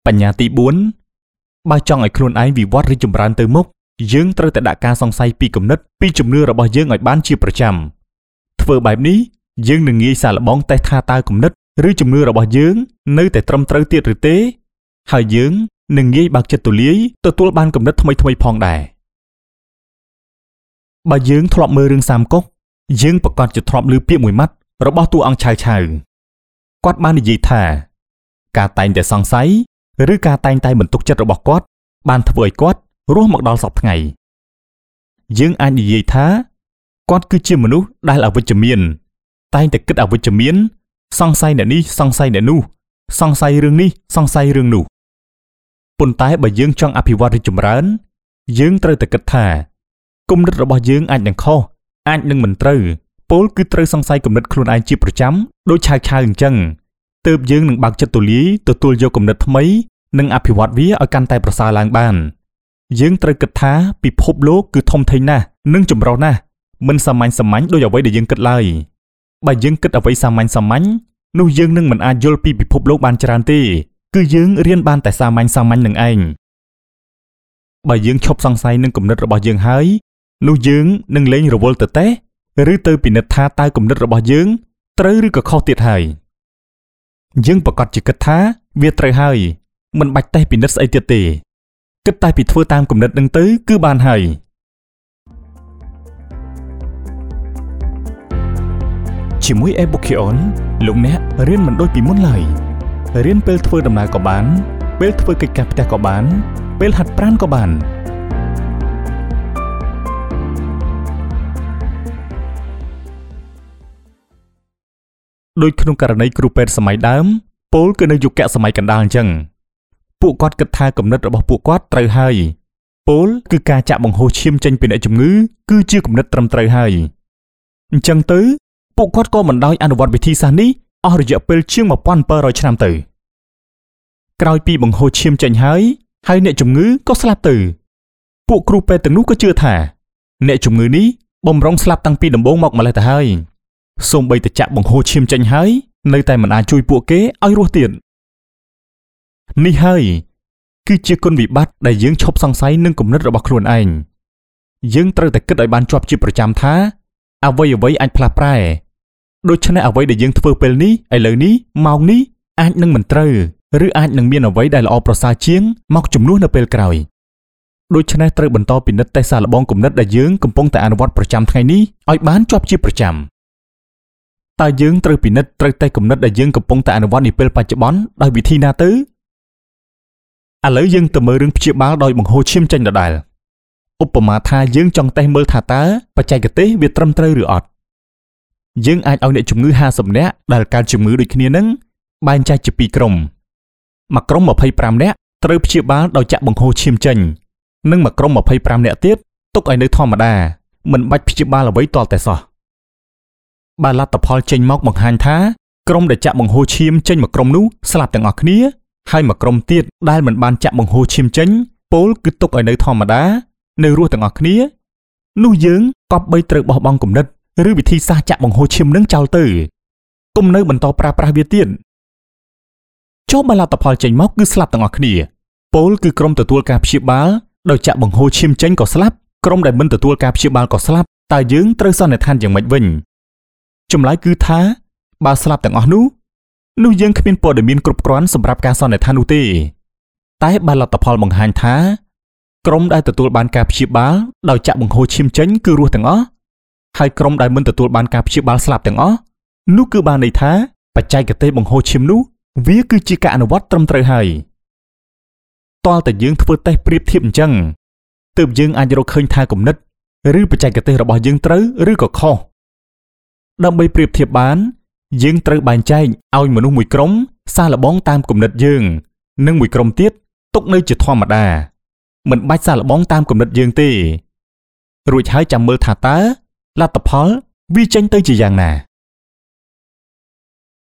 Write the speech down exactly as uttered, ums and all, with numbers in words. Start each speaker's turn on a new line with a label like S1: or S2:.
S1: បញ្ញាទីbốnបើចង់ឲ្យខ្លួនឯងវិវត្តរីកចម្រើនទៅមុខយើងត្រូវតែដាក់ការសង្ស័យពីគំនិតពីជំនឿរបស់យើងឲ្យបានជាប្រចាំធ្វើបែបនេះយើងនឹងងាយសាកល្បងតេស្តថាតើគំនិតឬជំនឿរបស់យើងនៅតែត្រឹមត្រូវទៀតឬទេហើយយើងនឹងងាយបើកចិត្តទូលាយទទួលបានគំនិតថ្មីថ្មីផងដែរបើយើងធ្លាប់មើលរឿងសាមកុកយើងប្រកាសជាធ្លាប់ឮពាក្យមួយម៉ាត់របស់តួអង្គឆៅឆៅគាត់បាននិយាយថាការតែងតែសង្ស័យឬការតែងតែបន្ទុកចិត្តរបស់គាត់បានធ្វើឲ្យគាត់រស់មកដល់សពថ្ងៃយើងអាចនិយាយថាគាត់គឺជាមនុស្សដែលអវិជ្ជមានតែងតែគិតអវិជ្ជមានសង្ស័យអ្នកនេះសង្ស័យអ្នកនោះសង្ស័យរឿងនេះសង្ស័យរឿងនោះប៉ុន្តែបើយើងចង់អភិវឌ្ឍរីកចម្រើនយើងត្រូវតែគិតថាគំនិតរបស់យើងអាចនឹងខុសអាចនឹងមិនត្រូវពោលគឺត្រូវសង្ស័យគំនិតខ្លួនឯងជាប្រចាំដូចឆៅឆៅអញ្ចឹងទើបយើងនឹងបើកចិត្តទូលាយទទួលយកគំនិតថ្មីនិងអភិវឌ្ឍវាឲ្យកាន់តែប្រសើរឡើងបានយើងត្រូវគិតថាពិភពលោកគឺធំធេងណាស់និងចម្រុះណាស់មិនសាមញ្ញសាមញ្ញដូចអ្វីដែលយើងគិតឡើយបើយើងគិតអ្វីសាមញ្ញសាមញ្ញនោះយើងនឹងមិនអាចយល់ពីពិភពលោកបានច្រើនទេគឺយើងរៀនបានតែសាមញ្ញសាមញ្ញនឹងឯងបើយើងឈប់សង្ស័យនឹងគំនិតរបស់យើងហើយនោះយើងនឹងលែងរវល់ទៅទេឬទៅពិនិត្យថាតើគំនិតរបស់យើងត្រូវឬក៏ខុសទៀតហើយយើងប្រកាសជាគិតថាវាត្រូវហើយមិនបាច់តេស្តពិនិត្យស្អីទៀតទេគិតតែពីធ្វើតាមគំនិតនឹងទៅគឺបានហើយជាមួយ Ebookieon លោកអ្នករៀនមិនដូចពីមុនឡើយរៀនពេលធ្វើដំណើរក៏បានពេលធ្វើកិច្ចការផ្ទះក៏បានពេលហាត់ប្រាណក៏បានដោយក្នុងករណីគ្រូពេទ្យសម័យដើមពោលគឺនៅយុគសម័យកណ្ដាលអញ្ចឹងពួកគាត់គិតថាគំនិតរបស់ពួកគាត់ត្រូវហើយពោលគឺការចាក់បង្ហូរឈាមចេញពីអ្នកជំងឺគឺជាគំនិតត្រឹមត្រូវហើយអញ្ចឹងទៅពួកគាត់ក៏មិនដោយអនុវត្តវិធីសាស្ត្រនេះអស់រយៈពេលជាងmột nghìn bảy trămឆ្នាំទៅក្រោយពីបង្ហូរឈាមចេញហើយហើយអ្នកជំងឺក៏ស្លាប់ទៅពួកគ្រូពេទ្យទាំងនោះក៏ជឿថាអ្នកជំងឺនេះបំរុងស្លាប់តាំងពីដំបូងមកម្ល៉េះទៅហើយសូម្បីតែចាក់បង្ហូរឈាមចេញហើយនៅតែមិនអាចជួយពួកគេឲ្យរស់ទៀតនេះហើយគឺជាគុណវិបត្តិដែលយើងឈប់សង្ស័យនឹងគំនិតរបស់ខ្លួនឯងយើងត្រូវតែគិតឲ្យបានជាប់ជាប្រចាំថាអ្វីអ្វីអាចផ្លាស់ប្រែដូច្នេះអ្វីដែលយើងធ្វើពេលនេះឥឡូវនេះម៉ោងនេះអាចនឹងមិនត្រូវឬអាចនឹងមានអ្វីដែលល្អប្រសើរជាងមកជំនួសនៅពេលក្រោយដូច្នេះត្រូវបន្តពិនិត្យតេស្តសាកល្បងគំនិតដែលយើងកំពុងតែអនុវត្តប្រចាំថ្ងៃនេះឲ្យបានជាប់ជាប្រចាំតើយើងត្រូវពិនិត្យត្រូវតេស្តគំនិតដែលយើងកំពុងតែអនុវត្តនាពេលបច្ចុប្បន្នដោយវិធីណាទៅឥឡូវយើងទៅមើលរឿងព្យាបាលដោយបង្ហូរឈាមចេញដដែលឧបមាថាយើងចង់តេស្តមើលថាតើបច្ចេកទេសវាត្រឹមត្រូវឬអត់យើងអាចឲ្យអ្នកជំងឺห้าสิบនាក់ដែលកើតជំងឺដូចគ្នានឹងបែងចែកជាពីរក្រុមមួយក្រុមยี่สิบห้าនាក់ត្រូវព្យាបាលដោយចាក់បង្ហូរឈាមចេញនិងមួយក្រុមยี่สิบห้าនាក់ទៀតទុកឲ្យនៅធម្មតាមិនបាច់ព្យាបាលអ្វីទាល់តែសោះបើលទ្ធផលចេញមកបង្ហាញថាក្រុមដែលចាក់បង្ហូរឈាមចេញមួយក្រុមនោះស្លាប់ទាំងអស់គ្នាហើយមួយក្រុមទៀតដែលមិនបានចាក់បង្ហូរឈាមចេញពោលគឺទុកឲ្យនៅធម្មតានៅរស់ទាំងអស់គ្នានោះយើងក៏បីត្រូវបោះបង់គំនិតឬវិធីសាស្ត្រចាក់បង្ហូរឈាមនឹងចោលទៅកុំនៅបន្តប្រើប្រាស់វាទៀតចុះបើលទ្ធផលចេញមកគឺស្លាប់ទាំងអស់គ្នាពោលគឺក្រុមទទួលការព្យាបាលដោយចាក់បង្ហូរឈាមចេញក៏ស្លាប់ក្រុមដែលមិនទទួលការព្យាបាលក៏ស្លាប់តើយើងត្រូវសន្និដ្ឋានយ៉ាងម៉េចវិញចម្លើយគឺថាបើស្លាប់ទាំងអស់នោះនោះយើងគ្មានព័ត៌មានគ្រប់គ្រាន់សម្រាប់ការសន្និដ្ឋាននោះទេតែបើលទ្ធផលបង្ហាញថាក្រុមដែលទទួលបានការព្យាបាលដោយចាក់បង្ហូរឈាមចេញគឺរស់ទាំងអស់ហើយក្រុមដែលមិនទទួលបានការព្យាបាលស្លាប់ទាំងអស់នោះគឺបានន័យថាបច្ចេកទេសបង្ហូរឈាមនោះវាគឺជាការអនុវត្តត្រឹមត្រូវហើយតើតើយើងធ្វើតេស្តប្រៀបធៀបអញ្ចឹងទើបយើងអាចរកឃើញថាគំនិតឬបច្ចេកទេសរបស់យើងត្រូវឬក៏ខុសដើម្បីប្រៀបធៀបបានយើងត្រូវបែងចែកឲ្យមនុស្សមួយក្រុមសាកល្បងតាមគំនិតយើងនិងមួយក្រុមទៀតទុកនៅជាធម្មតាមិនបាច់សាកល្បងតាមគំនិតយើងទេរួចហើយចាំមើលថាតើលទ្ធផលវាចេញទៅជាយ៉ាងណា